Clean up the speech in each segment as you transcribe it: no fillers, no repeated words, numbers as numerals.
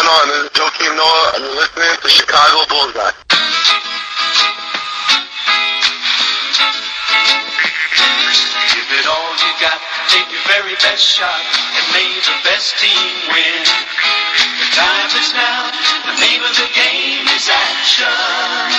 on? This is Joakim Noah, and you're listening to Chicago Bullseye. Give it all you got, take your very best shot, and may the best team win. The time is now, the name of the game is action.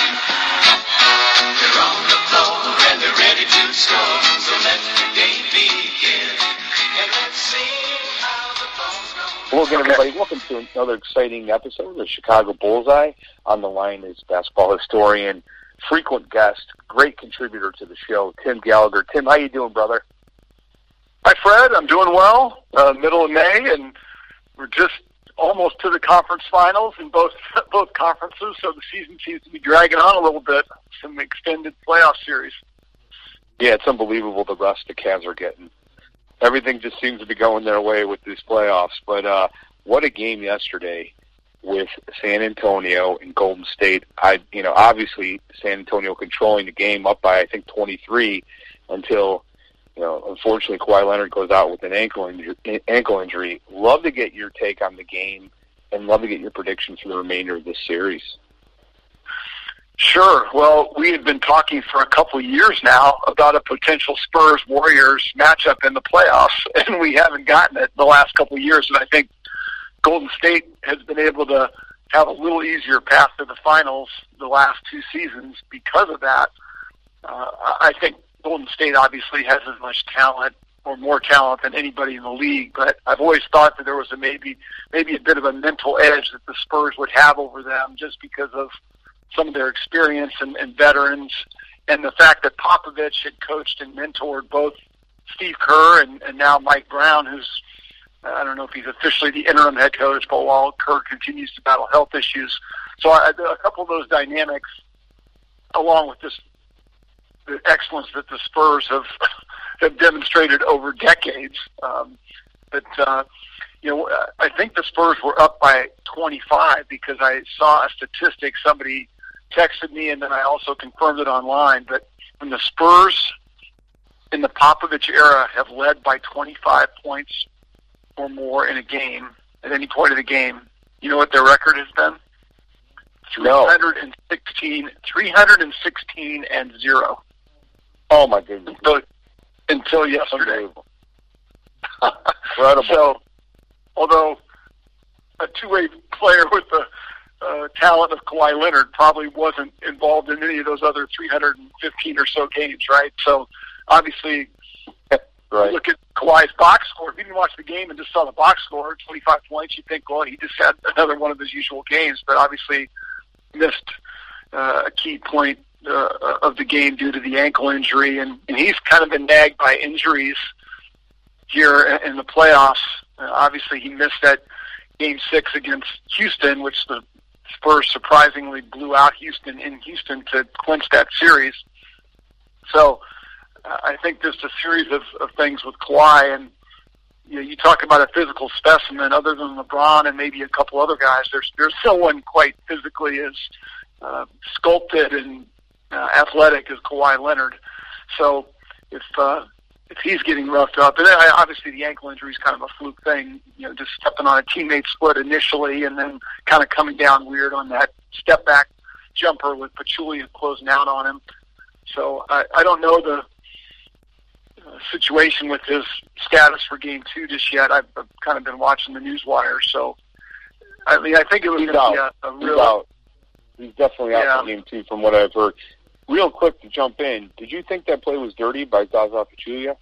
They're on the floor, and they're ready to score, so let the game begin. And let's see how the ball's going. Hello again, everybody. Welcome to another exciting episode of the Chicago Bullseye. On the line is basketball historian, frequent guest, great contributor to the show, Tim Gallagher. Tim, how you doing, brother? Hi, Fred. I'm doing well. Middle of May, and we're just almost to the conference finals in both conferences, so the season seems to be dragging on a little bit. Some extended playoff series. Yeah, it's unbelievable the rest the Cavs are getting. Everything just seems to be going their way with these playoffs. But what a game yesterday with San Antonio and Golden State. Obviously San Antonio controlling the game up by, I think, 23 until, unfortunately Kawhi Leonard goes out with an ankle injury. Love to get your take on the game and love to get your predictions for the remainder of this series. Sure. Well, we had been talking for a couple of years now about a potential Spurs-Warriors matchup in the playoffs, and we haven't gotten it the last couple of years. And I think Golden State has been able to have a little easier path to the finals the last two seasons because of that. I think Golden State obviously has as much talent or more talent than anybody in the league, but I've always thought that there was maybe a bit of a mental edge that the Spurs would have over them just because of some of their experience and veterans, and the fact that Popovich had coached and mentored both Steve Kerr and now Mike Brown, who's, I don't know if he's officially the interim head coach, but while Kerr continues to battle health issues. So a couple of those dynamics, along with the excellence that the Spurs have demonstrated over decades. I think the Spurs were up by 25 because I saw a statistic. Somebody texted me, and then I also confirmed it online. But when the Spurs in the Popovich era have led by 25 points or more in a game, at any point of the game, you know what their record has been? 316 and 0. Oh, my goodness. Until yesterday. Incredible. So, although a two-way player with the talent of Kawhi Leonard probably wasn't involved in any of those other 315 or so games, right? So, obviously, right. Look at Kawhi's box score. If you didn't watch the game and just saw the box score, 25 points, you'd think, well, he just had another one of his usual games, but obviously missed a key point of the game due to the ankle injury, and he's kind of been nagged by injuries here in the playoffs. Obviously, he missed that Game 6 against Houston, which the Spurs surprisingly blew out Houston in Houston to clinch that series. So I think there's a series of things with Kawhi, and you talk about a physical specimen. Other than LeBron and maybe a couple other guys, there's no one quite physically as sculpted and athletic as Kawhi Leonard. So if he's getting roughed up, and obviously the ankle injury is kind of a fluke thing, just stepping on a teammate's foot initially and then kind of coming down weird on that step back jumper with Pachulia closing out on him. So I don't know the situation with his status for Game 2 just yet. I've kind of been watching the news wire, so I think it was going to be a real... He's definitely out for Game 2 from what I've heard. Real quick to jump in, did you think that play was dirty by Zaza Pachulia?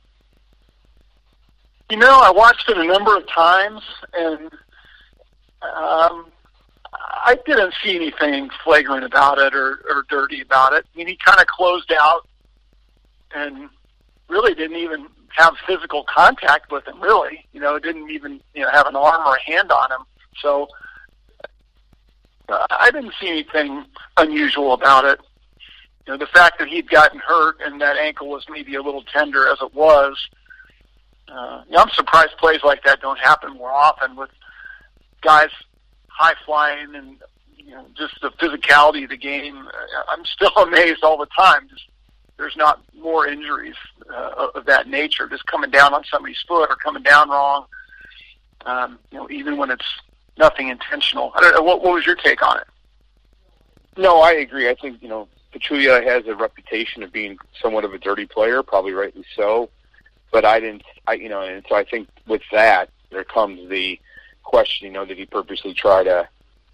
I watched it a number of times, and I didn't see anything flagrant about it or dirty about it. I mean, he kind of closed out and really didn't even have physical contact with him, really. Didn't even have an arm or a hand on him. So I didn't see anything unusual about it. The fact that he'd gotten hurt and that ankle was maybe a little tender as it was, I'm surprised plays like that don't happen more often with guys high-flying and, just the physicality of the game. I'm still amazed all the time. There's not more injuries of that nature, just coming down on somebody's foot or coming down wrong. Even when it's nothing intentional. I don't know, what was your take on it? No, I agree. I think, Pachulia has a reputation of being somewhat of a dirty player, probably rightly so. But and so I think with that, there comes the question, did he purposely try to,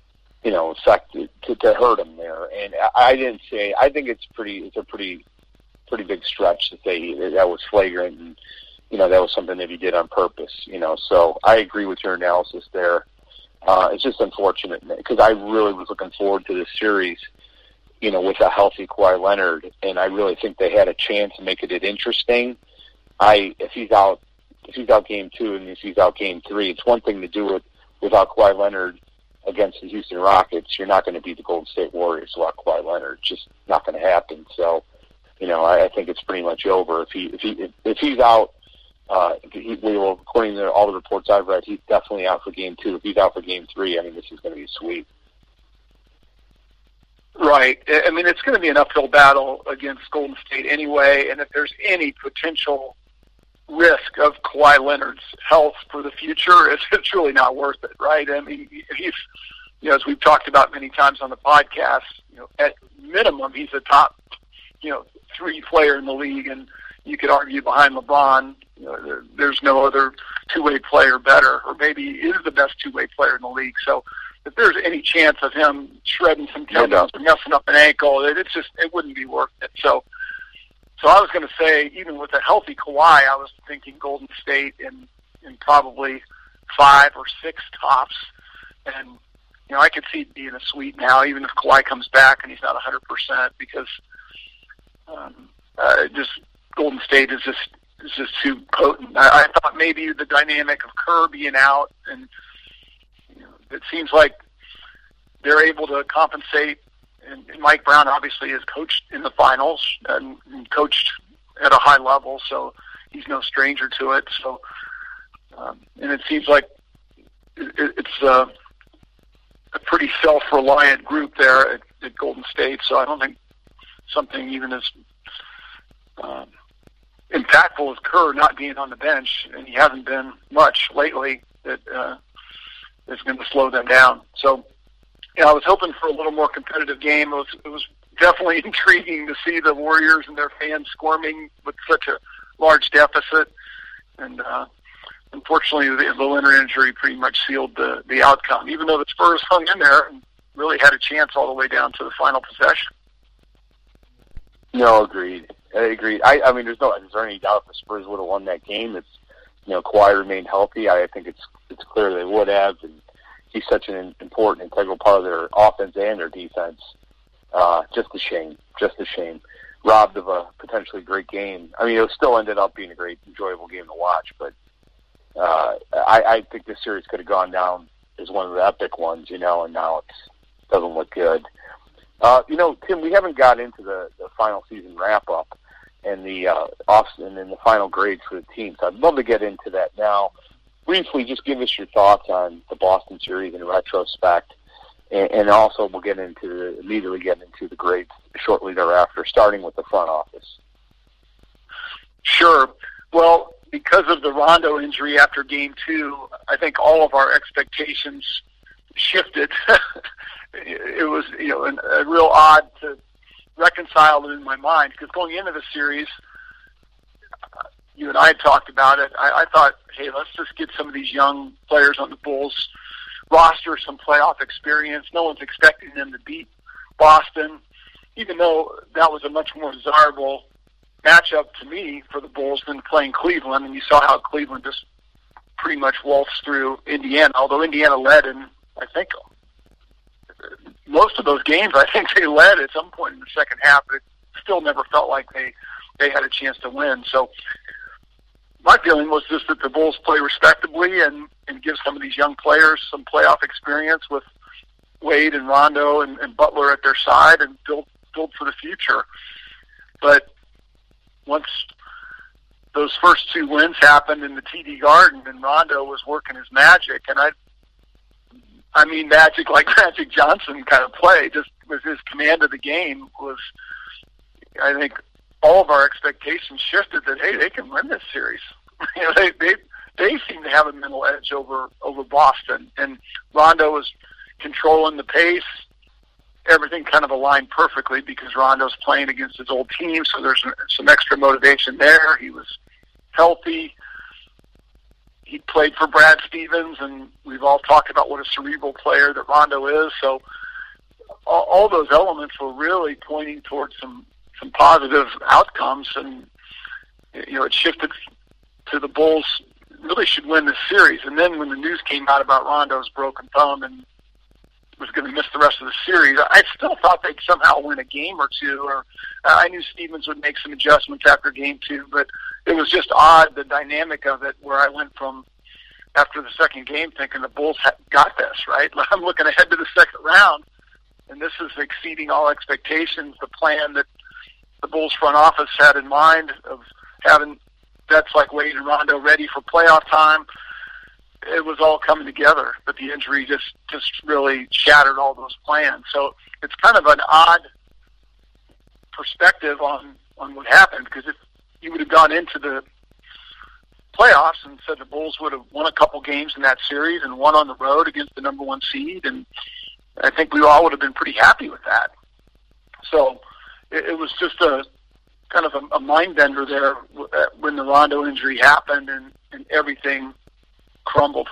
to hurt him there? And I think it's a pretty big stretch to say that was flagrant and, that was something that he did on purpose, So I agree with your analysis there. It's just unfortunate because I really was looking forward to this series, with a healthy Kawhi Leonard, and I really think they had a chance of making it interesting. If he's out game 2 and if he's out game 3, it's one thing to do it without Kawhi Leonard against the Houston Rockets. You're not going to beat the Golden State Warriors without Kawhi Leonard. It's just not going to happen. So, I think it's pretty much over. If he's out, according to all the reports I've read, he's definitely out for game 2. If he's out for game 3, this is going to be a sweep. Right. It's going to be an uphill battle against Golden State anyway, and if there's any potential risk of Kawhi Leonard's health for the future, it's really not worth it, right? He's, as we've talked about many times on the podcast, at minimum, he's a top, 3 player in the league, and you could argue behind LeBron, there's no other two-way player better, or maybe he is the best two-way player in the league. So if there's any chance of him shredding some tendons or messing up an ankle, it wouldn't be worth it. So I was going to say, even with a healthy Kawhi, I was thinking Golden State in probably 5 or 6 tops. And, I could see it being a sweep now, even if Kawhi comes back and he's not 100%, because Golden State is just too potent. I thought maybe the dynamic of Kerr being out, and it seems like they're able to compensate. And Mike Brown obviously has coached in the finals and coached at a high level, so he's no stranger to it. So, and it seems like it's a pretty self-reliant group there at Golden State. So I don't think something even as impactful as Kerr not being on the bench, and he hasn't been much lately, that is going to slow them down. So, I was hoping for a little more competitive game. It was definitely intriguing to see the Warriors and their fans squirming with such a large deficit. And unfortunately, the Leonard injury pretty much sealed the outcome, even though the Spurs hung in there and really had a chance all the way down to the final possession. No, agreed. I agree. Is there any doubt if the Spurs would have won that game? It's, Kawhi remained healthy. I think it's clear they would have, and he's such an important, integral part of their offense and their defense. Just a shame. Robbed of a potentially great game. It still ended up being a great, enjoyable game to watch, but I think this series could have gone down as one of the epic ones, and now it doesn't look good. Tim, we haven't got into the final season wrap-up and the and then the final grades for the team. So I'd love to get into that now. Briefly, just give us your thoughts on the Boston series in retrospect, and also we'll immediately get into the grades shortly thereafter, starting with the front office. Sure. Well, because of the Rondo injury after Game 2, I think all of our expectations shifted. It was, a real odd to reconcile it in my mind, because going into the series, you and I had talked about it. I thought, hey, let's just get some of these young players on the Bulls roster some playoff experience. No one's expecting them to beat Boston, even though that was a much more desirable matchup to me for the Bulls than playing Cleveland. And you saw how Cleveland just pretty much waltzed through Indiana, although Indiana led in, I think, most of those games. I think they led at some point in the second half, but it still never felt like they had a chance to win. So my feeling was just that the Bulls play respectably and give some of these young players some playoff experience with Wade and Rondo and Butler at their side and build for the future. But once those first 2 wins happened in the TD Garden and Rondo was working his magic, and I mean magic like Magic Johnson kind of play, just with his command of the game, was, I think, all of our expectations shifted that, hey, they can win this series. they seemed to have a mental edge over Boston. And Rondo was controlling the pace. Everything kind of aligned perfectly because Rondo's playing against his old team, so there's some extra motivation there. He was healthy. He played for Brad Stevens, and we've all talked about what a cerebral player that Rondo is. So all those elements were really pointing towards some positive outcomes, and it shifted to the Bulls really should win this series. And then when the news came out about Rondo's broken thumb and was going to miss the rest of the series, I still thought they'd somehow win a game or two, or I knew Stevens would make some adjustments after game 2, but it was just odd, the dynamic of it, where I went from after the second game thinking the Bulls got this, right? I'm looking ahead to the second round, and this is exceeding all expectations. The plan that the Bulls front office had in mind of having vets like Wade and Rondo ready for playoff time, it was all coming together, but the injury just really shattered all those plans. So it's kind of an odd perspective on what happened, because if you would have gone into the playoffs and said the Bulls would have won a couple games in that series and won on the road against the number 1 seed, and I think we all would have been pretty happy with that. So it was just a kind of a mind bender there when the Rondo injury happened and everything crumbled.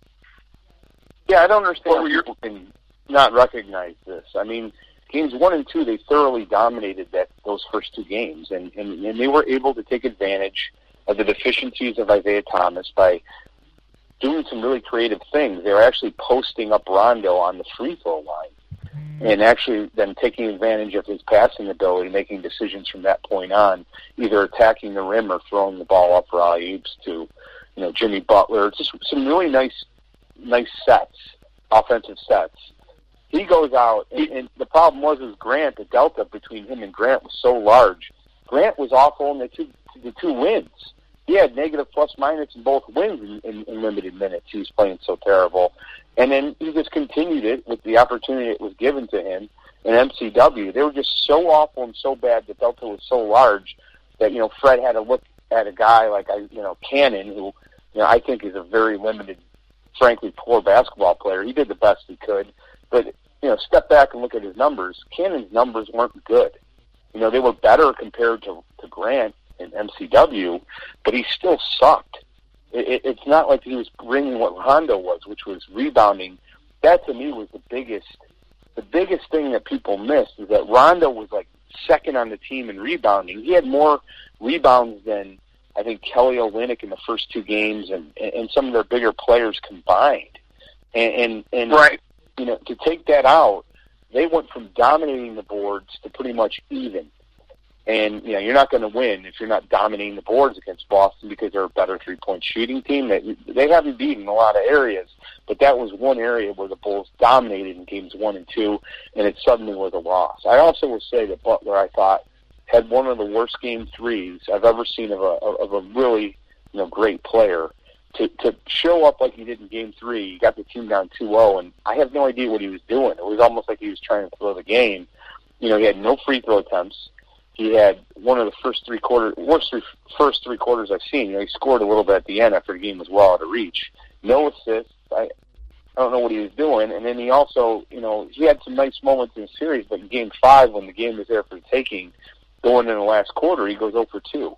Yeah, I don't understand how people can not recognize this. I mean, games 1 and 2, they thoroughly dominated those first 2 games, and they were able to take advantage of the deficiencies of Isaiah Thomas by doing some really creative things. They were actually posting up Rondo on the free throw line and actually then taking advantage of his passing ability, making decisions from that point on, either attacking the rim or throwing the ball up for alley-oops to Jimmy Butler. Just some really nice sets, offensive sets. He goes out, and the problem was Grant, the delta between him and Grant was so large. Grant was awful in the two wins. He had negative plus-minus in both wins in limited minutes. He was playing so terrible. And then he just continued it with the opportunity that was given to him in MCW. They were just so awful and so bad. The delta was so large that, Fred had to look at a guy like, Cannon, who, I think is a very limited, frankly, poor basketball player. He did the best he could. But, step back and look at his numbers. Cannon's numbers weren't good. They were better compared to Grant in MCW, but he still sucked. It's not like he was bringing what Rondo was, which was rebounding. That, to me, was the biggest thing that people missed, is that Rondo was, like, second on the team in rebounding. He had more rebounds than, I think, Kelly Olynyk in the first 2 games and some of their bigger players combined. And right. To take that out, they went from dominating the boards to pretty much even. And, you're not going to win if you're not dominating the boards against Boston, because they're a better three-point shooting team. They haven't beaten a lot of areas, but that was one area where the Bulls dominated in games 1 and 2, and it suddenly was a loss. I also will say that Butler, I thought, had one of the worst game 3s I've ever seen of a really great player. To show up like he did in game 3, he got the team down 2-0, and I have no idea what he was doing. It was almost like he was trying to throw the game. He had no free throw attempts. He had one of the worst first three quarters I've seen. He scored a little bit at the end after the game was well out of reach. No assists. I don't know what he was doing. And then he also, he had some nice moments in the series, but in game 5, when the game was there for the taking, going in the last quarter, he goes 0 for 2.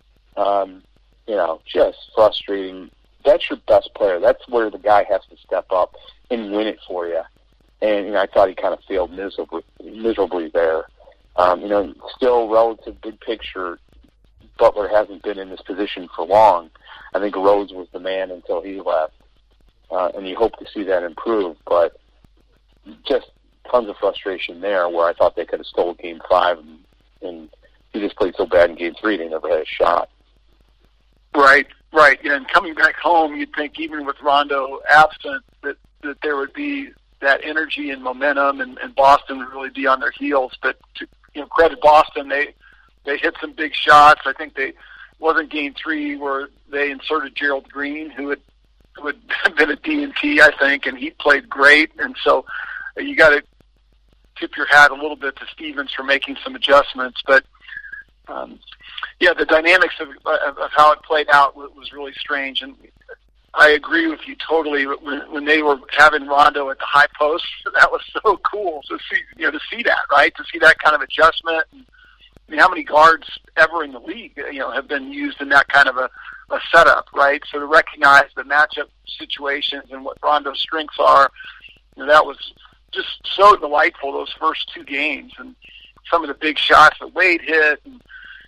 Just frustrating. That's your best player. That's where the guy has to step up and win it for you. And I thought he kind of failed miserably there. Still relative big picture, Butler hasn't been in this position for long. I think Rose was the man until he left. And you hope to see that improve, but just tons of frustration there, where I thought they could have stole game 5, and he just played so bad in game 3 they never had a shot. Right. And coming back home, you'd think even with Rondo absent that there would be that energy and momentum, and Boston would really be on their heels. But to credit Boston, they hit some big shots. I think wasn't game 3 where they inserted Gerald Green, who had been a D&T, I think, and he played great. And so you got to tip your hat a little bit to Stevens for making some adjustments. But Yeah, the dynamics of how it played out was really strange, and I agree with you totally. When they were having Rondo at the high post, that was so cool to see that, right? To see that kind of adjustment. And, I mean, how many guards ever in the league, have been used in that kind of a setup, right? So to recognize the matchup situations and what Rondo's strengths are, that was just so delightful, those first two games, and some of the big shots that Wade hit, and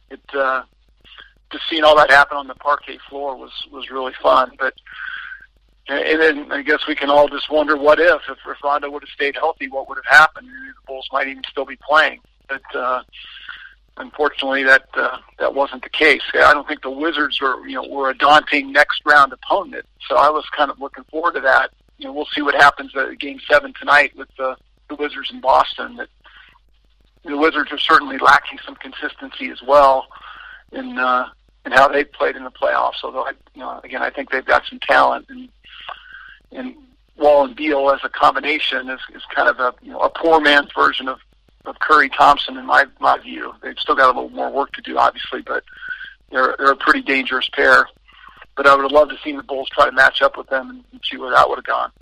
just seeing all that happen on the parquet floor was really fun. But and then I guess we can all just wonder what if Rondo would have stayed healthy, what would have happened? The Bulls might even still be playing. But unfortunately, that wasn't the case. I don't think the Wizards were a daunting next round opponent. So I was kind of looking forward to that. We'll see what happens at Game 7 tonight with the Wizards in Boston. That the Wizards are certainly lacking some consistency as well in how they've played in the playoffs. Although I think they've got some talent, and Wall and Beal as a combination is kind of a poor man's version of Curry Thompson in my view. They've still got a little more work to do, obviously, but they're a pretty dangerous pair. But I would have loved to see the Bulls try to match up with them and see where that would have gone.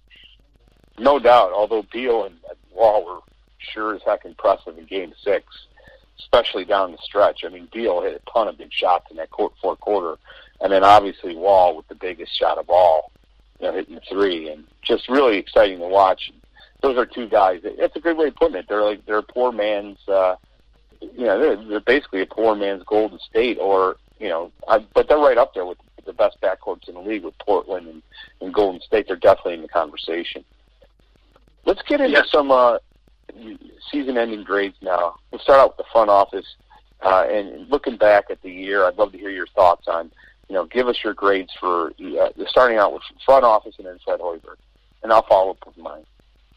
No doubt, although Beal and Wall were sure as heck impressive in Game 6, especially down the stretch. I mean, Beal hit a ton of big shots in that fourth quarter, and then obviously Wall with the biggest shot of all, hitting the three, and just really exciting to watch. Those are two guys. That's a good way of putting it. They're a poor man's, they're basically a poor man's Golden State, but they're right up there with the best backcourts in the league with Portland and Golden State. They're definitely in the conversation. Let's get into some season-ending grades now. We'll start out with the front office, and looking back at the year, I'd love to hear your thoughts on, give us your grades for starting out with front office and then Fred Hoiberg, and I'll follow up with mine.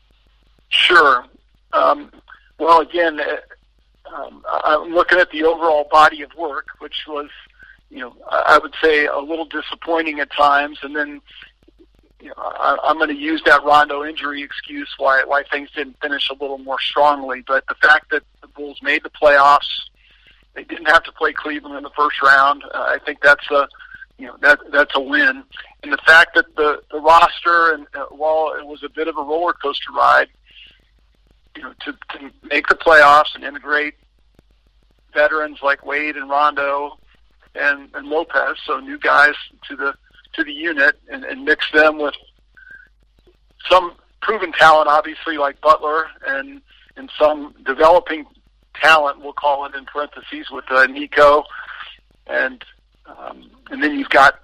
Sure. Well, again, I'm looking at the overall body of work, which was, I would say a little disappointing at times, and then I'm going to use that Rondo injury excuse why things didn't finish a little more strongly. But the fact that the Bulls made the playoffs, they didn't have to play Cleveland in the first round. I think that's that's a win. And the fact that the roster, and while it was a bit of a roller coaster ride, to make the playoffs and integrate veterans like Wade and Rondo and Lopez, so new guys to the unit, and mix them with some proven talent, obviously, like Butler, and some developing talent, we'll call it in parentheses, with Nico, and then you've got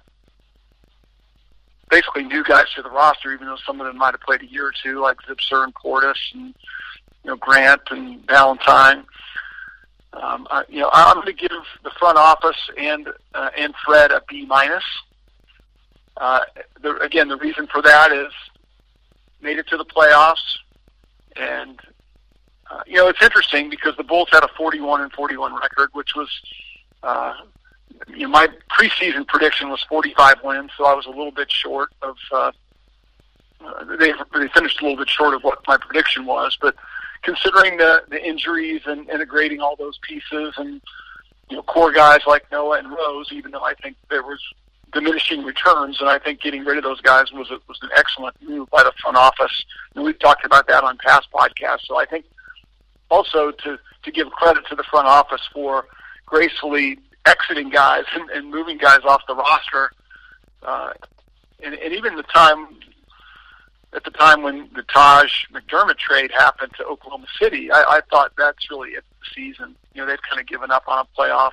basically new guys to the roster, even though some of them might have played a year or two, like Zipser and Portis and Grant and Valentine. I'm going to give the front office and Fred a B-. Again, the reason for that is made it to the playoffs, and it's interesting because the Bulls had a 41-41 record, which was my preseason prediction was 45 wins, so I was a little bit short of. They finished a little bit short of what my prediction was, but considering the injuries and integrating all those pieces, and core guys like Noah and Rose, even though I think there was diminishing returns, and I think getting rid of those guys was an excellent move by the front office. And we've talked about that on past podcasts. So I think also to give credit to the front office for gracefully exiting guys and moving guys off the roster, and even at the time when the Taj McDermott trade happened to Oklahoma City, I thought that's really it for the season. They've kind of given up on a playoff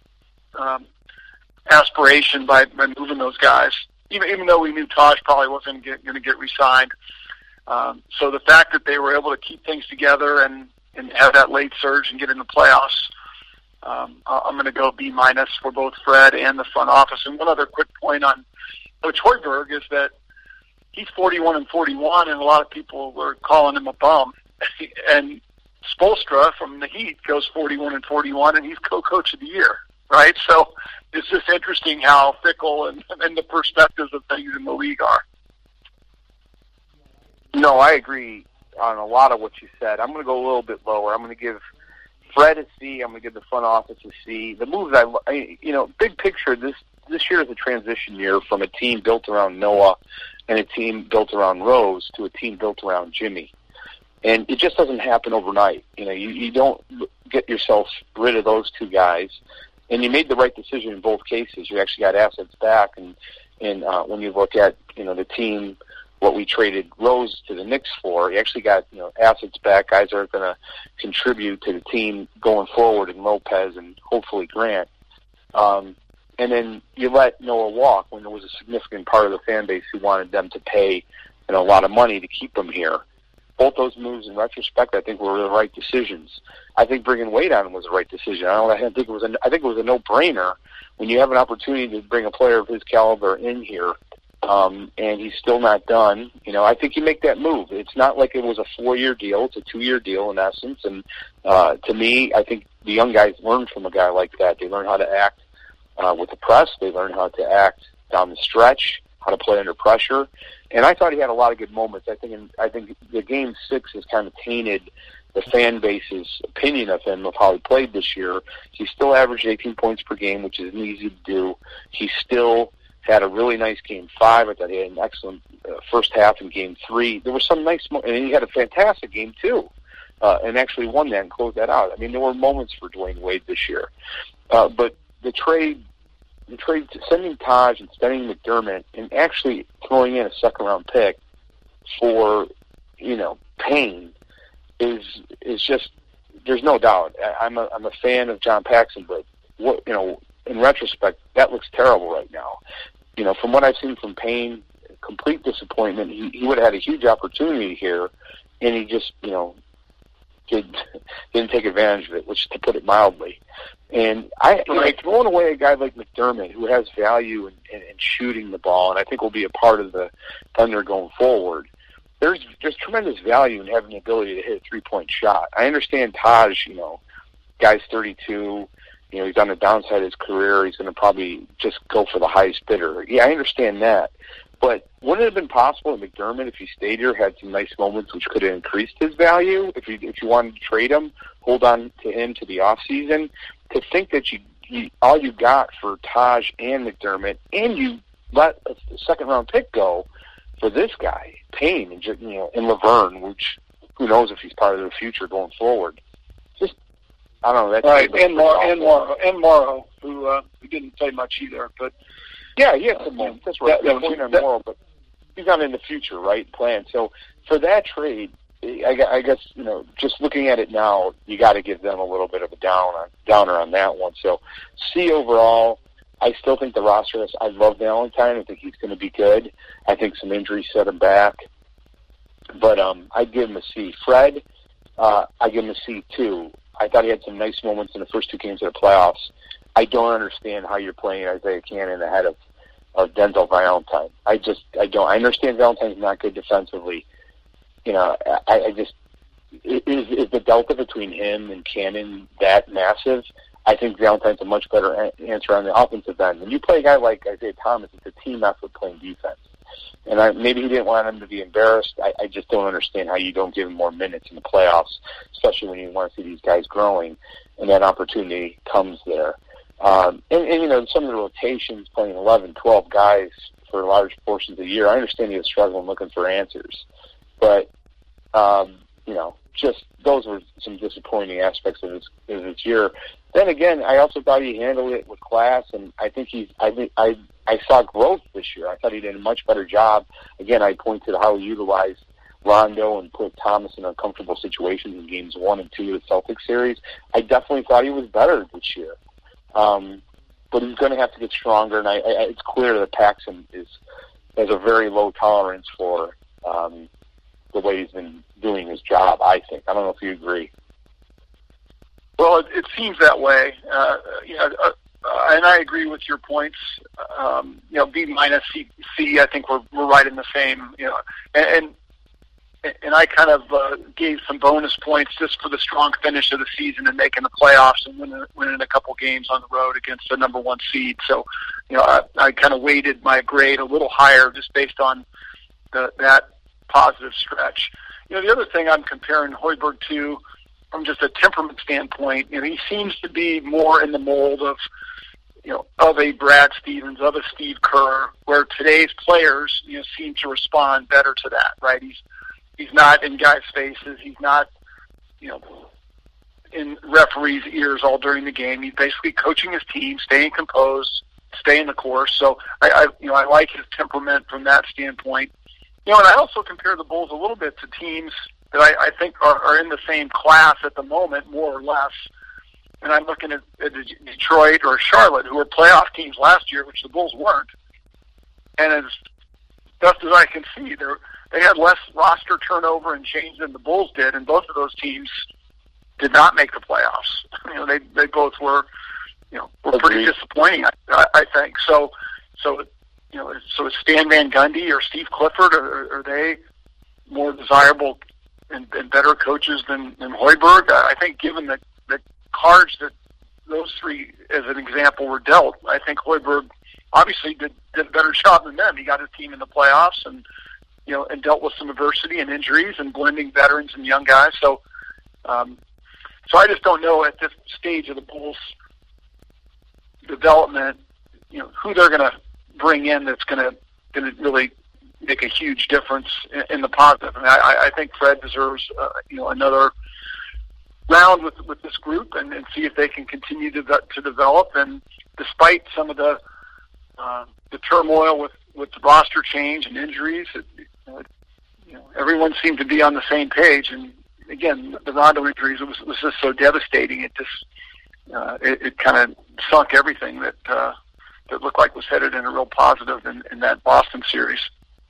aspiration by moving those guys, even though we knew Taj probably wasn't going to get re-signed. So the fact that they were able to keep things together and have that late surge and get in the playoffs, I'm going to go B- for both Fred and the front office. And one other quick point on Coach Hoiberg is that he's 41-41, and a lot of people were calling him a bum. And Spoelstra from the Heat goes 41-41, and he's co-coach of the year, right? So it's just interesting how fickle and the perspectives of things in the league are. No, I agree on a lot of what you said. I'm going to go a little bit lower. I'm going to give Fred a C. I'm going to give the front office a C. The moves, big picture, this year is a transition year from a team built around Noah and a team built around Rose to a team built around Jimmy. And it just doesn't happen overnight. You don't get yourself rid of those two guys. And you made the right decision in both cases. You actually got assets back. And when you look at, the team, what we traded Rose to the Knicks for, you actually got, assets back, guys that are going to contribute to the team going forward in Lopez and hopefully Grant. And then you let Noah walk when there was a significant part of the fan base who wanted them to pay, a lot of money to keep him here. Both those moves, in retrospect, I think were the right decisions. I think bringing Wade on was the right decision. I think it was a no-brainer when you have an opportunity to bring a player of his caliber in here, and he's still not done. I think you make that move. It's not like it was a 4-year deal; it's a 2-year deal in essence. And to me, I think the young guys learn from a guy like that. They learn how to act with the press. They learn how to act down the stretch, how to play under pressure. And I thought he had a lot of good moments. I think the Game 6 has kind of tainted the fan base's opinion of him, of how he played this year. He still averaged 18 points per game, which isn't easy to do. He still had a really nice Game 5. I thought he had an excellent first half in Game 3. There were some nice moments, and he had a fantastic Game 2, and actually won that and closed that out. I mean, there were moments for Dwayne Wade this year. But the trade, sending Taj and sending McDermott and actually throwing in a second-round pick for, Payne is just, there's no doubt. I'm a fan of John Paxson, but in retrospect, that looks terrible right now. From what I've seen from Payne, complete disappointment. He would have had a huge opportunity here, and he just, didn't take advantage of it, which, to put it mildly. And throwing away a guy like McDermott, who has value in shooting the ball, and I think will be a part of the Thunder going forward, there's tremendous value in having the ability to hit a three-point shot. I understand Taj, guy's 32, he's on the downside of his career. He's going to probably just go for the highest bidder. Yeah, I understand that. But wouldn't it have been possible that McDermott, if he stayed here, had some nice moments which could have increased his value? If you wanted to trade him, hold on to him to the off season, to think that you all you got for Taj and McDermott, and you let a second-round pick go for this guy, Payne, and Laverne, which who knows if he's part of the future going forward. Just, I don't know. That's right, and Morrow, who didn't play much either, but. Yeah, he had some moments. That's right. Morrow, but he's not in the future, right? Plan. So for that trade, I guess just looking at it now, you got to give them a little bit of a downer on that one. So C overall. I still think the roster is. I love Valentine. I think he's going to be good. I think some injuries set him back, but I'd give him a C. Fred, I give him a C too. I thought he had some nice moments in the first two games of the playoffs. I don't understand how you're playing Isaiah Cannon ahead of Denzel Valentine. I don't. I understand Valentine's not good defensively. I just is the delta between him and Cannon that massive? I think Valentine's a much better answer on the offensive end. When you play a guy like Isaiah Thomas, it's a team effort playing defense. And maybe he didn't want him to be embarrassed. I just don't understand how you don't give him more minutes in the playoffs, especially when you want to see these guys growing, and that opportunity comes there. And some of the rotations, playing 11, 12 guys for large portions of the year, I understand he was struggling looking for answers. But, just those were some disappointing aspects of his year. Then again, I also thought he handled it with class, and I think I saw growth this year. I thought he did a much better job. Again, I point to how he utilized Rondo and put Thomas in uncomfortable situations in games 1 and 2 of the Celtics series. I definitely thought he was better this year. But he's going to have to get stronger, and it's clear that Paxson has a very low tolerance for the way he's been doing his job, I think. I don't know if you agree. Well, it seems that way. And I agree with your points. B minus, C, I think we're right in the same. And I kind of gave some bonus points just for the strong finish of the season and making the playoffs and winning a couple games on the road against the number 1 seed. So, I kind of weighted my grade a little higher just based on that positive stretch. The other thing I'm comparing Hoiberg to from just a temperament standpoint, he seems to be more in the mold of, of a Brad Stevens, of a Steve Kerr, where today's players, seem to respond better to that, right? He's not in guys' faces. He's not, in referees' ears all during the game. He's basically coaching his team, staying composed, staying the course. So I like his temperament from that standpoint. And I also compare the Bulls a little bit to teams that I think are in the same class at the moment, more or less. And I'm looking at Detroit or Charlotte, who were playoff teams last year, which the Bulls weren't. And as best as I can see, they had less roster turnover and change than the Bulls did, and both of those teams did not make the playoffs. They both were, were pretty disappointing, I think. So is Stan Van Gundy or Steve Clifford, are they more desirable and better coaches than Hoiberg? I think given the cards that those three, as an example, were dealt, I think Hoiberg obviously did a better job than them. He got his team in the playoffs and dealt with some adversity and injuries and blending veterans and young guys. So I just don't know at this stage of the Bulls' development, who they're going to bring in that's going to really make a huge difference in the positive. I mean, I think Fred deserves another round with this group and see if they can continue to develop. And despite some of the turmoil with the roster change and injuries, everyone seemed to be on the same page. And again, the Rondo injuries was just so devastating. It just it kind of sunk everything that looked like was headed in a real positive in that Boston series.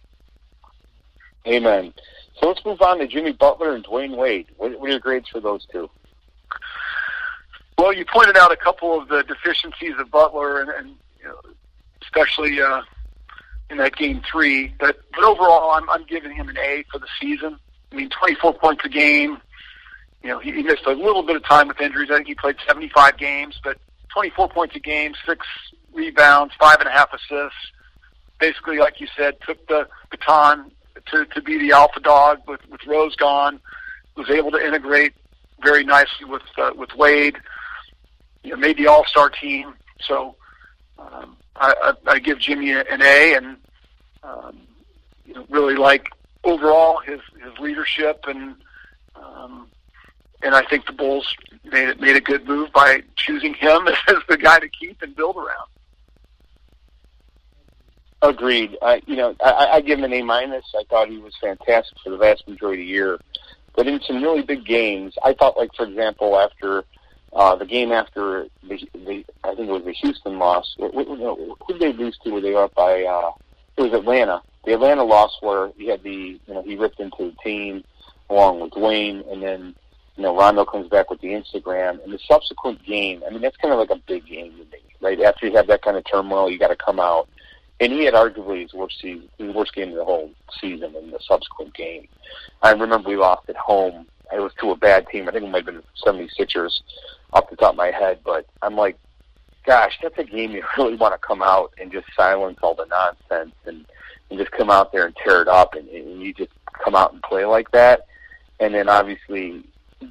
Amen. So let's move on to Jimmy Butler and Dwayne Wade. What are your grades for those two? Well, you pointed out a couple of the deficiencies of Butler, and especially in that Game 3. But overall, I'm giving him an A for the season. I mean, 24 points a game. He missed a little bit of time with injuries. I think he played 75 games, but 24 points a game, 6 rebounds, 5.5 assists. Basically, like you said, took the baton to be the alpha dog with Rose gone. Was able to integrate very nicely with Wade. Made the All-Star team. So I give Jimmy an A, and really like overall his leadership, and I think the Bulls made a good move by choosing him as the guy to keep and build around. Agreed. I give him an A-. I thought he was fantastic for the vast majority of the year. But in some really big games, I thought, like, for example, after the game after I think it was the Houston loss. Who did they lose to? Were they up by? It was Atlanta. The Atlanta loss where he had he ripped into the team along with Dwayne, and then Rondo comes back with the Instagram, and the subsequent game. I mean, that's kind of like a big game to me, right? After you have that kind of turmoil, you got to come out. And he had arguably his worst game of the whole season in the subsequent game. I remember we lost at home. It was to a bad team. I think it might have been 76ers off the top of my head. But I'm like, gosh, that's a game you really want to come out and just silence all the nonsense and just come out there and tear it up. And you just come out and play like that. And then obviously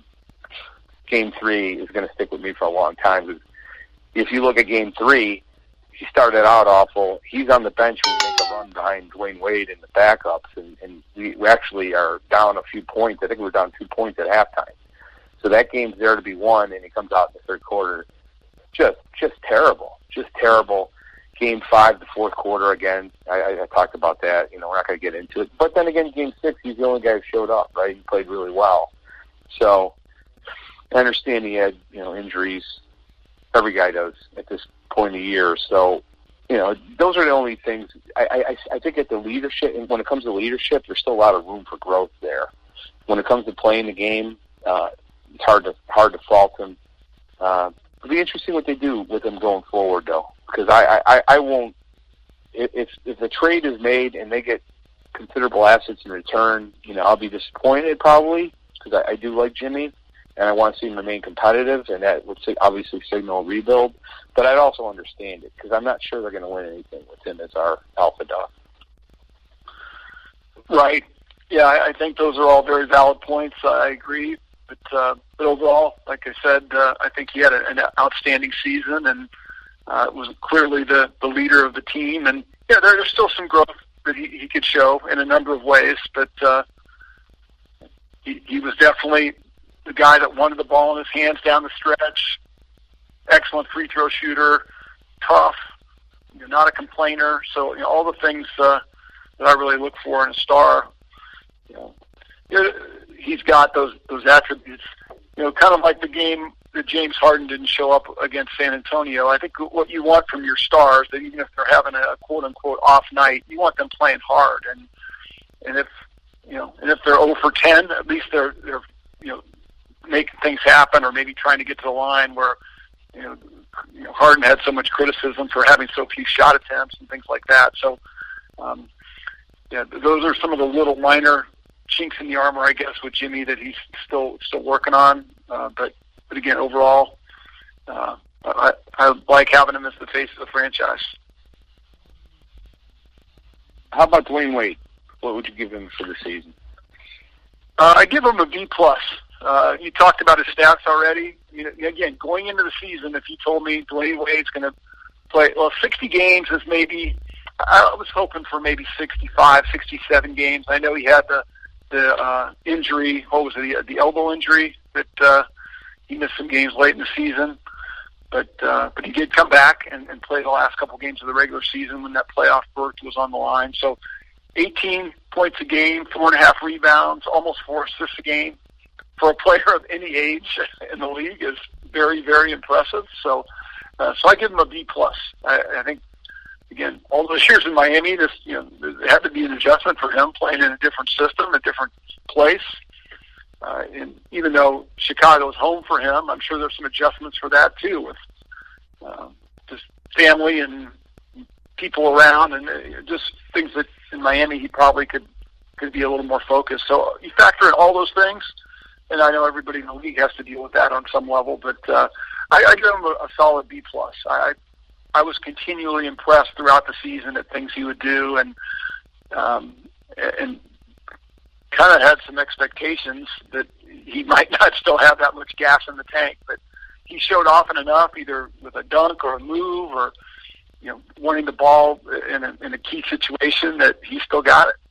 Game 3 is going to stick with me for a long time. If you look at Game 3, he started out awful. He's on the bench when we make a run behind Dwayne Wade in the backups, and we actually are down a few points. I think we were down 2 points at halftime. So that game's there to be won, and he comes out in the third quarter. Just terrible. Just terrible. Game 5, the fourth quarter, again, I talked about that. We're not going to get into it. But then again, Game 6, he's the only guy who showed up, right? He played really well. So I understand he had, injuries. Every guy does at this point of the year. So, those are the only things. I think at the leadership, and when it comes to leadership, there's still a lot of room for growth there. When it comes to playing the game, it's hard to fault him. It'll be interesting what they do with him going forward, though, because I won't. If the trade is made and they get considerable assets in return, I'll be disappointed probably, because I do like Jimmy. And I want to see him remain competitive, and that would obviously signal a rebuild. But I'd also understand it, because I'm not sure they're going to win anything with him as our alpha dog. Right. Yeah, I think those are all very valid points. I agree. But overall, like I said, I think he had an outstanding season and was clearly the leader of the team. And yeah, there's still some growth that he could show in a number of ways, but he was definitely the guy that wanted the ball in his hands down the stretch. Excellent free throw shooter, tough, not a complainer. So all the things that I really look for in a star. He's got those attributes. Kind of like the game that James Harden didn't show up against San Antonio. I think what you want from your stars, that even if they're having a quote unquote off night, you want them playing hard. And if they're 0 for 10, at least they're making things happen, or maybe trying to get to the line where Harden had so much criticism for having so few shot attempts and things like that. So those are some of the little minor chinks in the armor, I guess, with Jimmy that he's still working on. But again, overall, I like having him as the face of the franchise. How about Dwayne Wade? What would you give him for the season? I give him a B+. You talked about his stats already. Again, going into the season, if you told me Dwayne Wade's going to play, 60 games is maybe, I was hoping for maybe 65, 67 games. I know he had the injury, what was it, the elbow injury that he missed some games late in the season. But he did come back and play the last couple games of the regular season when that playoff berth was on the line. So 18 points a game, 4.5 rebounds, almost 4 assists a game for a player of any age in the league is very, very impressive. So I give him a B+. I think, again, all those years in Miami, there had to be an adjustment for him playing in a different system, a different place. And even though Chicago's home for him, I'm sure there's some adjustments for that too, with just family and people around, and just things that in Miami he probably could be a little more focused. So you factor in all those things, and I know everybody in the league has to deal with that on some level, but I give him a solid B+. I was continually impressed throughout the season at things he would do, and kind of had some expectations that he might not still have that much gas in the tank, but he showed often enough, either with a dunk or a move or wanting the ball in a key situation, that he still got it.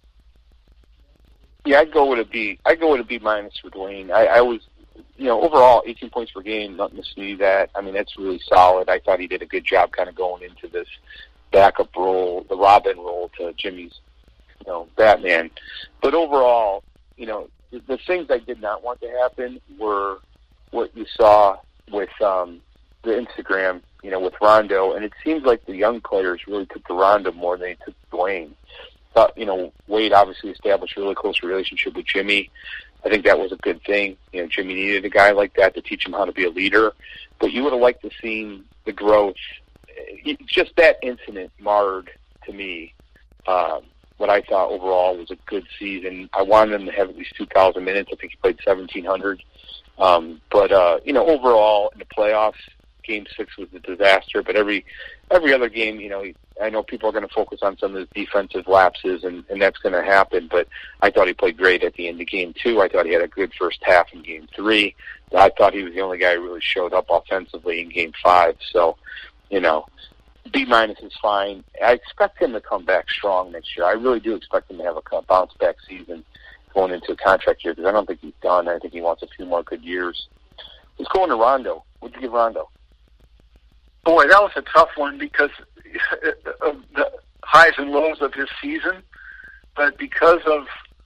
Yeah, I'd go with a B. minus for Dwayne. I was, overall 18 points per game, nothing to sneeze at. I mean, that's really solid. I thought he did a good job kind of going into this backup role, the Robin role to Jimmy's, Batman. But overall, the things I did not want to happen were what you saw with the Instagram, with Rondo, and it seems like the young players really took to Rondo more than they took Dwayne. Thought, Wade obviously established a really close relationship with Jimmy. I think that was a good thing. Jimmy needed a guy like that to teach him how to be a leader. But you would have liked to see the growth. Just that incident marred, to me, what I thought overall was a good season. I wanted him to have at least 2,000 minutes. I think he played 1,700. But overall, in the playoffs, Game 6 was a disaster. But every other game, I know people are going to focus on some of his defensive lapses, and that's going to happen. But I thought he played great at the end of Game 2. I thought he had a good first half in Game 3. I thought he was the only guy who really showed up offensively in Game 5. So, B- is fine. I expect him to come back strong next year. I really do expect him to have a bounce-back season going into a contract year, because I don't think he's done. I think he wants a few more good years. Let's go into Rondo. What'd you give Rondo? Boy, that was a tough one because of the highs and lows of his season, but because of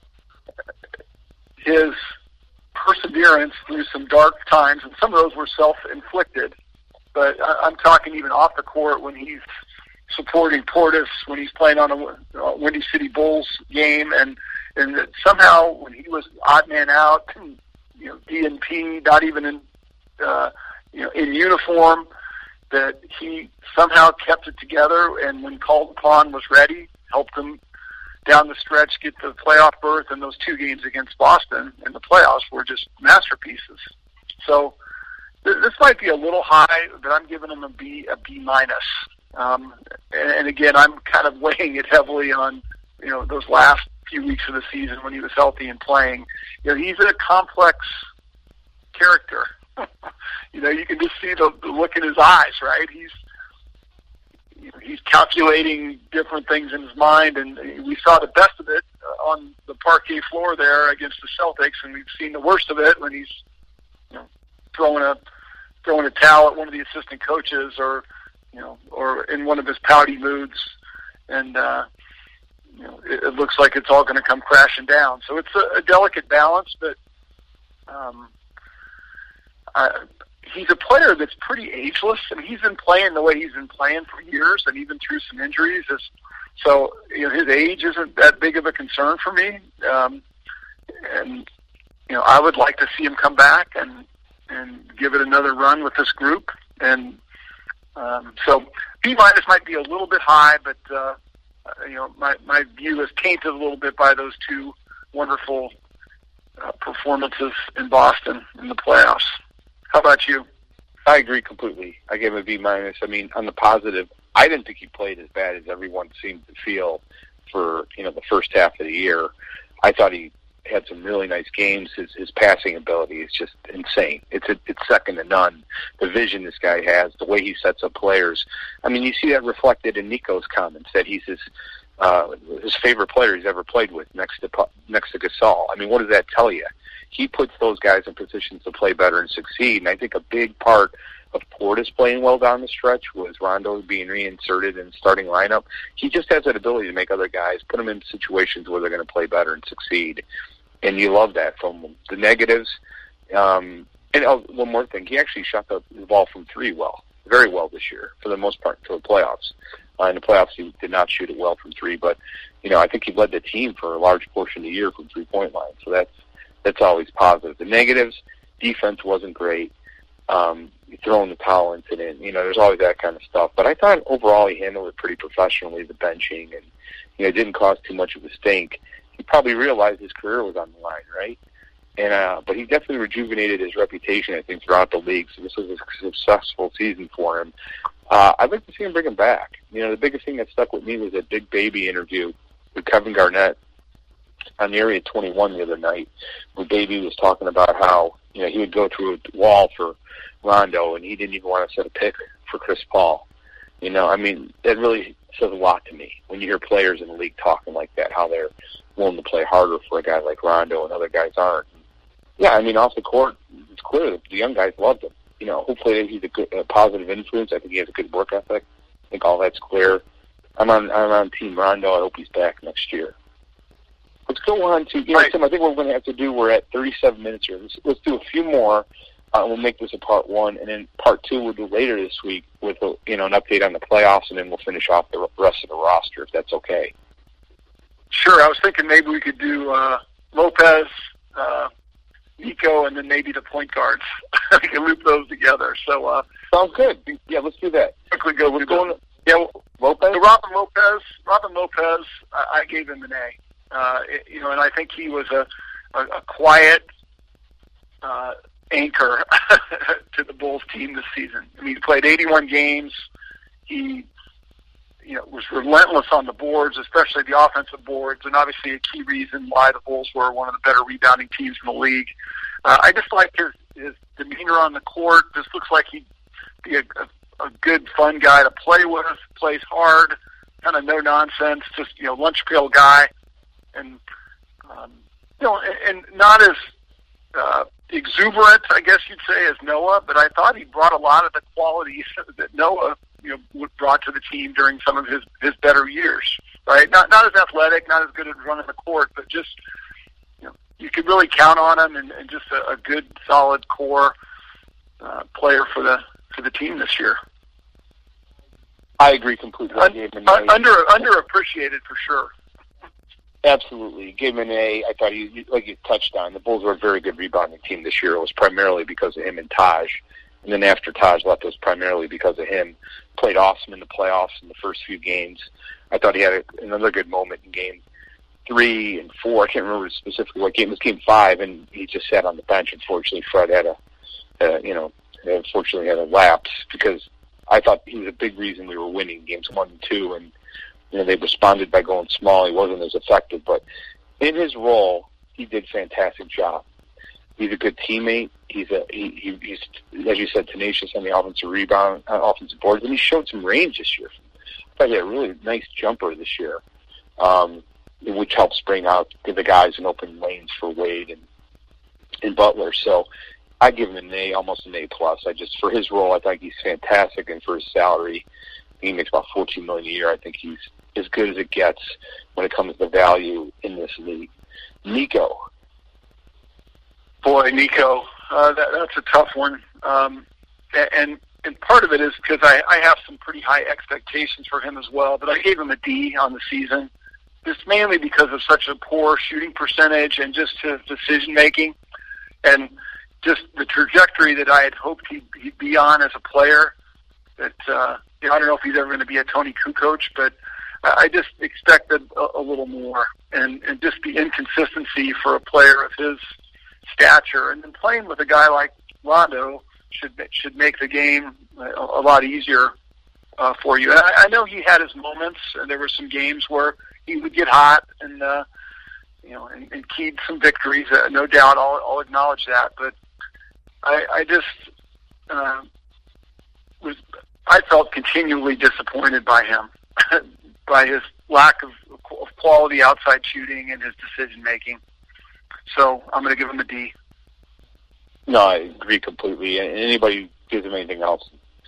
his perseverance through some dark times, and some of those were self-inflicted, but I'm talking even off the court when he's supporting Portis, when he's playing on a Windy City Bulls game, and somehow when he was odd man out, DNP, not even in uniform, that he somehow kept it together, and when called upon was ready, helped them down the stretch get the playoff berth, and those 2 games against Boston in the playoffs were just masterpieces. So this might be a little high, but I'm giving him a B-. And again, I'm kind of weighing it heavily on, those last few weeks of the season when he was healthy and playing. He's a complex character. You can just see the look in his eyes, right? He's calculating different things in his mind, and we saw the best of it on the parquet floor there against the Celtics, and we've seen the worst of it when he's throwing a towel at one of the assistant coaches, or in one of his pouty moods, and it looks like it's all going to come crashing down. So it's a delicate balance, but he's a player that's pretty ageless. I mean, he's been playing the way he's been playing for years, and even through some injuries. So his age isn't that big of a concern for me. And I would like to see him come back and give it another run with this group. And so B- might be a little bit high, but my view is tainted a little bit by those two wonderful performances in Boston in the playoffs. How about you? I agree completely. I gave him a B-. I mean, on the positive, I didn't think he played as bad as everyone seemed to feel for the first half of the year. I thought he had some really nice games. His passing ability is just insane. It's second to none. The vision this guy has, the way he sets up players. I mean, you see that reflected in Nico's comments that he's his favorite player he's ever played with, next to Gasol. I mean, what does that tell you? He puts those guys in positions to play better and succeed. And I think a big part of Portis playing well down the stretch was Rondo being reinserted in the starting lineup. He just has that ability to make other guys, put them in situations where they're going to play better and succeed. And you love that from him. The negatives, and one more thing, he actually shot the ball from three very well this year, for the most part, for the playoffs. In the playoffs, he did not shoot it well from three, but I think he led the team for a large portion of the year from three-point line. So that's always positive. The negatives, defense wasn't great. Throwing the towel incident, there's always that kind of stuff. But I thought overall he handled it pretty professionally, the benching, and it didn't cause too much of a stink. He probably realized his career was on the line, right? And but he definitely rejuvenated his reputation, I think, throughout the league. So this was a successful season for him. I'd like to see him bring him back. The biggest thing that stuck with me was a Big Baby interview with Kevin Garnett on the Area 21 the other night, where Baby was talking about how he would go through a wall for Rondo, and he didn't even want to set a pick for Chris Paul. I mean, that really says a lot to me when you hear players in the league talking like that, how they're willing to play harder for a guy like Rondo and other guys aren't. Yeah, I mean, off the court, it's clear that the young guys loved him. Hopefully he's a positive influence. I think he has a good work ethic. I think all that's clear. I'm on Team Rondo. I hope he's back next year. Let's go on to, Tim, I think what we're going to have to do, we're at 37 minutes here. Let's do a few more. We'll make this a part one, and then part two we'll do later this week with an update on the playoffs, and then we'll finish off the rest of the roster, if that's okay. Sure. I was thinking maybe we could do Lopez, Nico, and then maybe the point guards. We can loop those together. So sounds good. Yeah, let's do that. Quickly go. We're going. Yeah, Lopez. So Robin Lopez. I gave him an A. And I think he was a quiet anchor to the Bulls team this season. I mean, he played 81 games. He, was relentless on the boards, especially the offensive boards, and obviously a key reason why the Bulls were one of the better rebounding teams in the league. I just like his demeanor on the court. Just looks like he'd be a good, fun guy to play with. Plays hard, kind of no nonsense, just lunch pail guy, and and not as exuberant, I guess you'd say, as Noah, but I thought he brought a lot of the qualities that Noah, brought to the team during some of his better years, right? Not as athletic, not as good at running the court, but just, you could really count on him and just a good, solid core player for the team this year. I agree completely. Underappreciated for sure. Absolutely. Gave him an A. I thought he, like you touched on, the Bulls were a very good rebounding team this year. It was primarily because of him and Taj. And then after Taj left, it was primarily because of him. Played awesome in the playoffs in the first few games. I thought he had another good moment in game 3 and 4. I can't remember specifically what game. It was game 5, and he just sat on the bench. Unfortunately, Fred had a lapse, because I thought he was a big reason we were winning games 1 and 2, and they responded by going small. He wasn't as effective, but in his role, he did a fantastic job. He's a good teammate. he's as you said, tenacious on the offensive rebound, offensive boards, and he showed some range this year. I thought he had a really nice jumper this year, which helps bring out the guys and open lanes for Wade and Butler. So I give him an A, almost an A+. For his role, I think he's fantastic, and for his salary, he makes about $14 million a year. I think he's as good as it gets when it comes to value in this league. Nico. Boy, Nico, that's a tough one. And part of it is because I have some pretty high expectations for him as well, but I gave him a D on the season, just mainly because of such a poor shooting percentage and just his decision-making and just the trajectory that I had hoped he'd be on as a player. That I don't know if he's ever going to be a Tony Kukoc, but I just expected a little more, and just the inconsistency for a player of his stature. And then playing with a guy like Rondo should make the game a lot easier for you. And I know he had his moments, and there were some games where he would get hot and and keyed some victories. No doubt, I'll acknowledge that. But I felt continually disappointed by him, by his lack of quality outside shooting and his decision making. So I'm going to give him a D. No, I agree completely. And anybody who gives him anything else,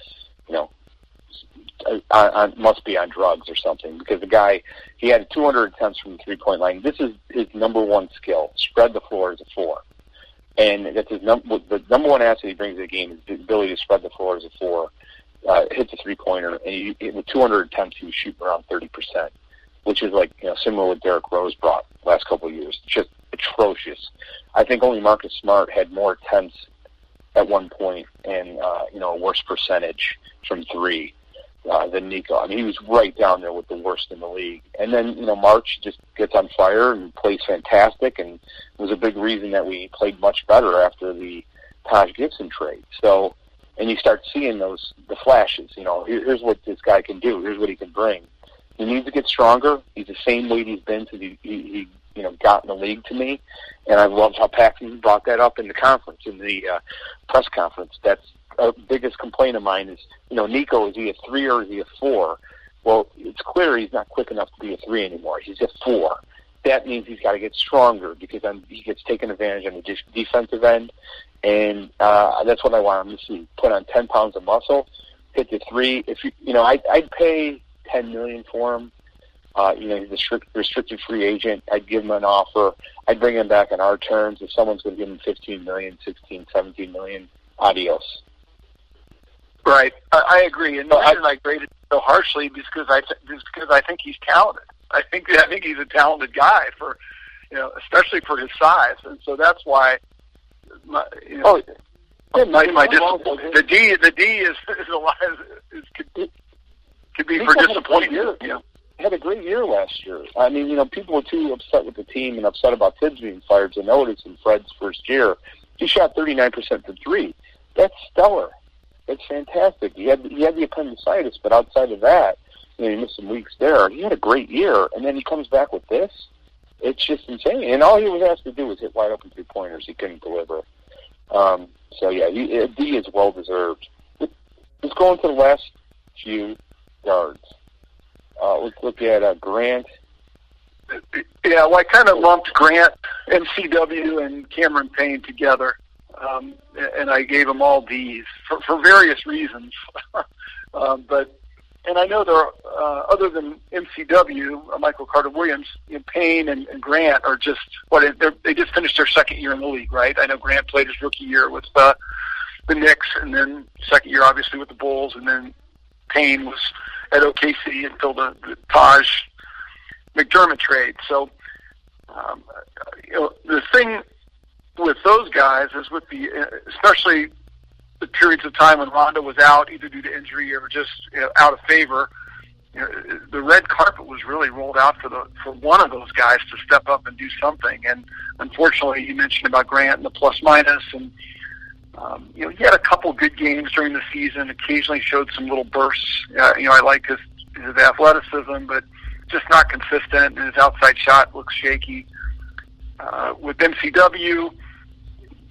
must be on drugs or something, because the guy, he had 200 attempts from the three-point line. This is his number one skill. Spread the floor as a 4. And that's the number one asset he brings to the game is the ability to spread the floor as a 4. Hits a three-pointer, and with 200 attempts, he was shooting around 30%, which is similar to what Derrick Rose brought the last couple of years. Just atrocious. I think only Marcus Smart had more attempts at one point and a worse percentage from 3 than Nico. I mean, he was right down there with the worst in the league. And then March just gets on fire and plays fantastic, and was a big reason that we played much better after the Taj Gibson trade. So, and you start seeing the flashes. Here's what this guy can do. Here's what he can bring. He needs to get stronger. He's the same weight he's been since he got in the league to me, and I loved how Paxson brought that up in the conference, in the press conference. That's a biggest complaint of mine is, Nico, is he a 3 or is he a 4? Well, it's clear he's not quick enough to be a 3 anymore. He's a 4. That means he's got to get stronger, because then he gets taken advantage on the defensive end, and that's what I want him to see. Put on 10 pounds of muscle, hit the 3. If I'd pay $10 million for him. He's a restricted free agent. I'd give him an offer. I'd bring him back on our terms. If someone's going to give him $15 million, $16, $17 million, adios. Right, I agree. And the reason I graded so harshly is because I think he's talented. I think he's a talented guy for, especially for his size, and so that's why. The D is a lot. Could be for disappointment. Had a great year last year. I mean, people were too upset with the team and upset about Tibbs being fired to notice in Fred's first year. He shot 39% from 3. That's stellar. That's fantastic. He had the appendicitis, but outside of that, he missed some weeks there. He had a great year, and then he comes back with this. It's just insane. And all he was asked to do was hit wide open 3-pointers. He couldn't deliver. A D is well deserved. Let's go into the last few guards. Let's look at Grant. Yeah, well, I kind of lumped Grant, MCW, and Cameron Payne together, and I gave them all Ds for various reasons. And I know there are, other than MCW, Michael Carter-Williams, Payne and Grant are just they just finished their second year in the league, right? I know Grant played his rookie year with the Knicks, and then second year obviously with the Bulls, and then Payne was at OKC until the Taj McDermott trade. So, the thing with those guys is especially the periods of time when Rondo was out, either due to injury or just out of favor, the red carpet was really rolled out for one of those guys to step up and do something. And unfortunately, you mentioned about Grant and the plus minus, and he had a couple good games during the season. Occasionally showed some little bursts. I like his athleticism, but just not consistent, and his outside shot looks shaky. With MCW,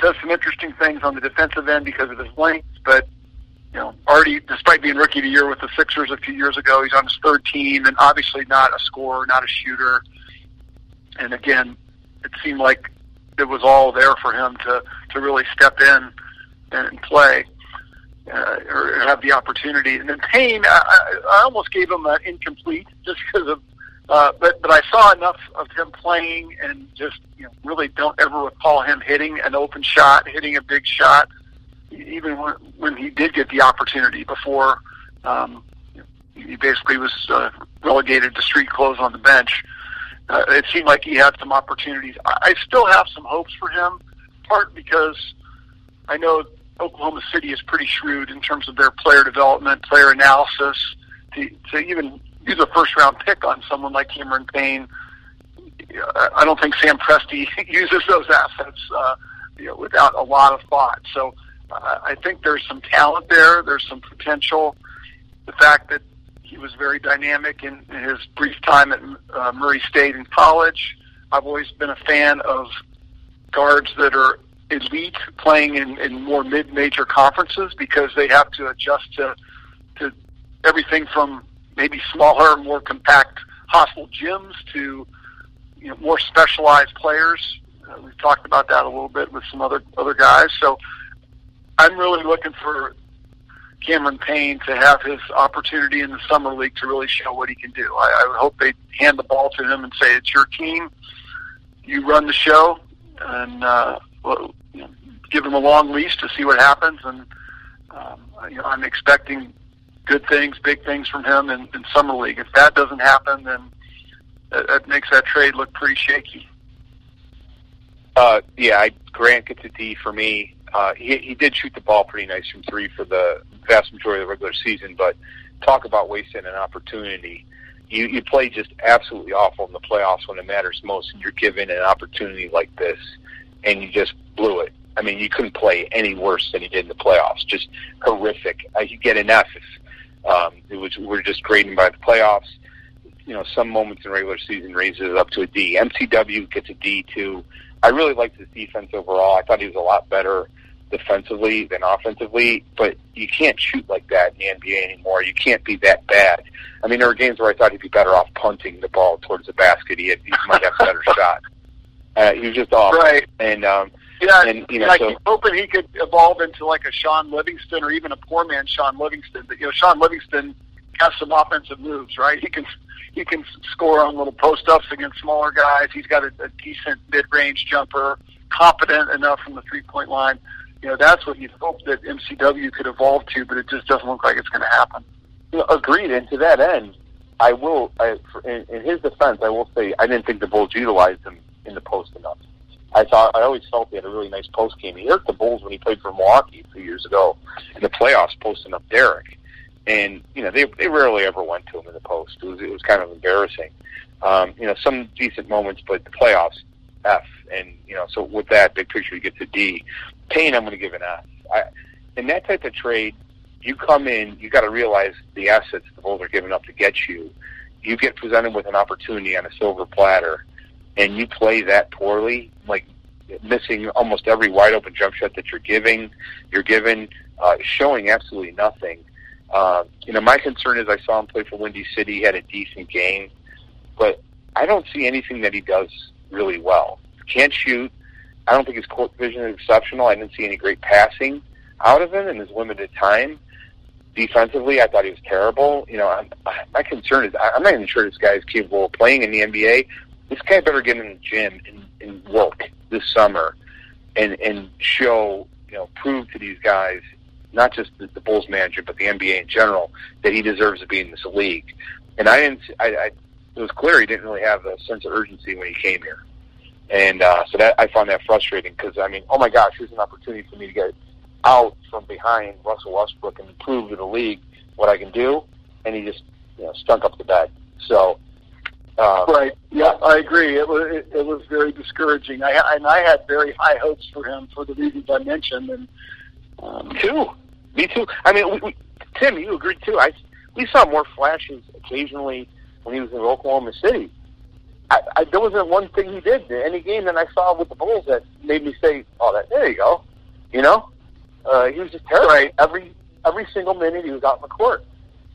does some interesting things on the defensive end because of his length, but already, despite being Rookie of the Year with the Sixers a few years ago, he's on his third team, and obviously not a scorer, not a shooter. And again, it seemed like it was all there for him to really step in and play or have the opportunity. And then Payne, I almost gave him an incomplete just because of, but I saw enough of him playing and just really don't ever recall him hitting an open shot, hitting a big shot, even when he did get the opportunity before he basically was relegated to street clothes on the bench. It seemed like he had some opportunities. I still have some hopes for him, part because I know Oklahoma City is pretty shrewd in terms of their player development, player analysis, to even use a first-round pick on someone like Cameron Payne. I don't think Sam Presti uses those assets without a lot of thought. So I think there's some talent there. There's some potential. The fact that he was very dynamic in his brief time at Murray State in college. I've always been a fan of guards that are elite playing in more mid-major conferences because they have to adjust to everything from maybe smaller, more compact, hostile gyms to more specialized players. We've talked about that a little bit with some other guys. So I'm really looking for Cameron Payne to have his opportunity in the summer league to really show what he can do. I would hope they hand the ball to him and say, it's your team, you run the show, and give him a long leash to see what happens. And I'm expecting good things, big things from him in summer league. If that doesn't happen, then that makes that trade look pretty shaky. Grant gets a D for me. He did shoot the ball pretty nice from three for the vast majority of the regular season, but talk about wasting an opportunity. You play just absolutely awful in the playoffs when it matters most, and you're given an opportunity like this, and you just blew it. I mean, you couldn't play any worse than he did in the playoffs. Just horrific. You get an F if we're just grading by the playoffs. Some moments in regular season raises it up to a D. MCW gets a D, too. I really liked his defense overall. I thought he was a lot better defensively than offensively, but you can't shoot like that in the NBA anymore. You can't be that bad. I mean, there were games where I thought he'd be better off punting the ball towards the basket. He might have a better shot. He was just awful. Right. And I keep hoping he could evolve into like a Sean Livingston or even a poor man Sean Livingston. But Sean Livingston has some offensive moves, right? He can score on little post-ups against smaller guys. He's got a decent mid-range jumper, competent enough from the three-point line. That's what you'd hope that MCW could evolve to, but it just doesn't look like it's going to happen. Agreed. And to that end, in his defense, I will say I didn't think the Bulls utilized him in the post enough. I always felt he had a really nice post game. He hurt the Bulls when he played for Milwaukee a few years ago in the playoffs, posting up Derek. And they rarely ever went to him in the post. It was kind of embarrassing. Some decent moments, but the playoffs, F. And so with that big picture, he gets a D. Payne, I'm going to give an F. In that type of trade, you come in, you got to realize the assets the Bulls are giving up to get you. You get presented with an opportunity on a silver platter, and you play that poorly, like missing almost every wide open jump shot that you're given, showing absolutely nothing. My concern is I saw him play for Windy City. He had a decent game, but I don't see anything that he does really well. Can't shoot. I don't think his court vision is exceptional. I didn't see any great passing out of him in his limited time. Defensively, I thought he was terrible. My concern is I'm not even sure this guy is capable of playing in the NBA. This guy better get in the gym and work this summer and show, prove to these guys, not just the Bulls manager, but the NBA in general, that he deserves to be in this league. And it was clear he didn't really have a sense of urgency when he came here. And so that I found that frustrating because, oh my gosh, here's an opportunity for me to get out from behind Russell Westbrook and prove to the league what I can do. And he just, stunk up the bed. So, right. Yeah, I agree. It was very discouraging. I had very high hopes for him for the reasons I mentioned. And me too. Tim, you agreed too. We saw more flashes occasionally when he was in Oklahoma City. there wasn't one thing he did in any game that I saw with the Bulls that made me say, "Oh, there you go." You know, he was just terrible. Right. Every single minute he was out in the court.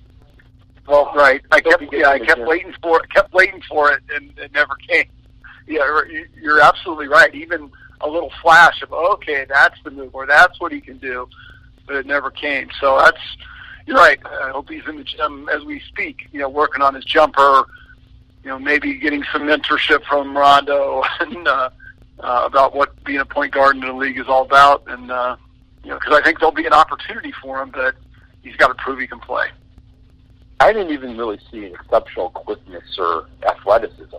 Well, right. I kept waiting for it, and it never came. Yeah, you're absolutely right. Even a little flash of, okay, that's the move, or that's what he can do, but it never came. So you're right. I hope he's in the gym as we speak, working on his jumper, maybe getting some mentorship from Rondo and about what being a point guard in the league is all about. And, because I think there'll be an opportunity for him, but he's got to prove he can play. I didn't even really see exceptional quickness or athleticism.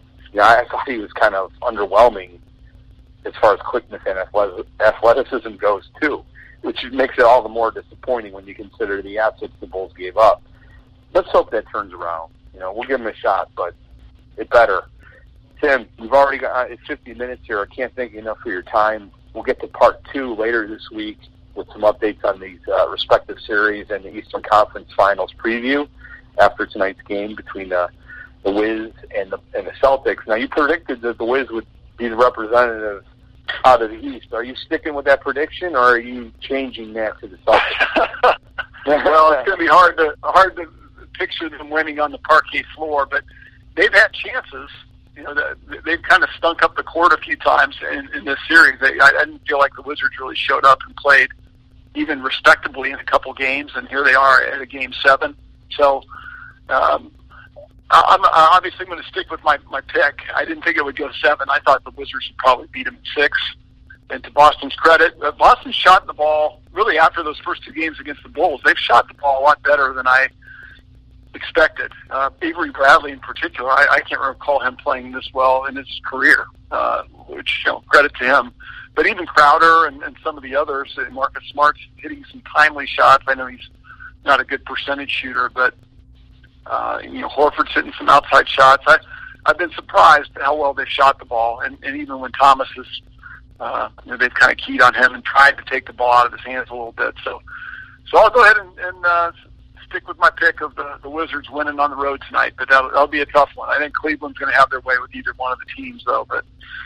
I thought he was kind of underwhelming as far as quickness and athleticism goes, too, which makes it all the more disappointing when you consider the assets the Bulls gave up. Let's hope that turns around. We'll give him a shot, but it better. Tim, we've already got 50 minutes here. I can't thank you enough for your time. We'll get to part 2 later this week with some updates on these respective series and the Eastern Conference Finals preview after tonight's game between the Wiz and the Celtics. Now, you predicted that the Wiz would be the representative out of the East. Are you sticking with that prediction, or are you changing that to the Celtics? Well, it's going to be hard to picture them winning on the parquet floor, but they've had chances. They've kind of stunk up the court a few times in this series. I didn't feel like the Wizards really showed up and played even respectably in a couple games, and here they are at a Game 7. So I'm obviously going to stick with my pick. I didn't think it would go 7. I thought the Wizards would probably beat them in 6. And to Boston's credit, Boston shot the ball really after those first 2 games against the Bulls. They've shot the ball a lot better than I expected. Avery Bradley in particular, I can't recall him playing this well in his career, which credit to him. But even Crowder and some of the others, Marcus Smart's hitting some timely shots. I know he's not a good percentage shooter, but Horford's hitting some outside shots. I've been surprised at how well they've shot the ball, and even when Thomas is, they've kind of keyed on him and tried to take the ball out of his hands a little bit. So I'll go ahead and stick with my pick of the Wizards winning on the road tonight, but that'll be a tough one. I think Cleveland's going to have their way with either one of the teams, though. But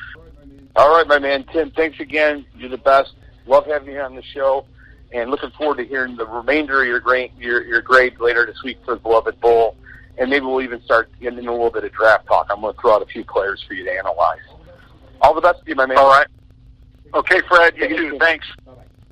all right, my man, Tim, thanks again. You're the best. Love having you on the show, and looking forward to hearing the remainder of your grades later this week for the Beloved Bowl, and maybe we'll even start getting into a little bit of draft talk. I'm going to throw out a few players for you to analyze. All the best to you, my man. All right. Okay, Fred, you too. Thanks.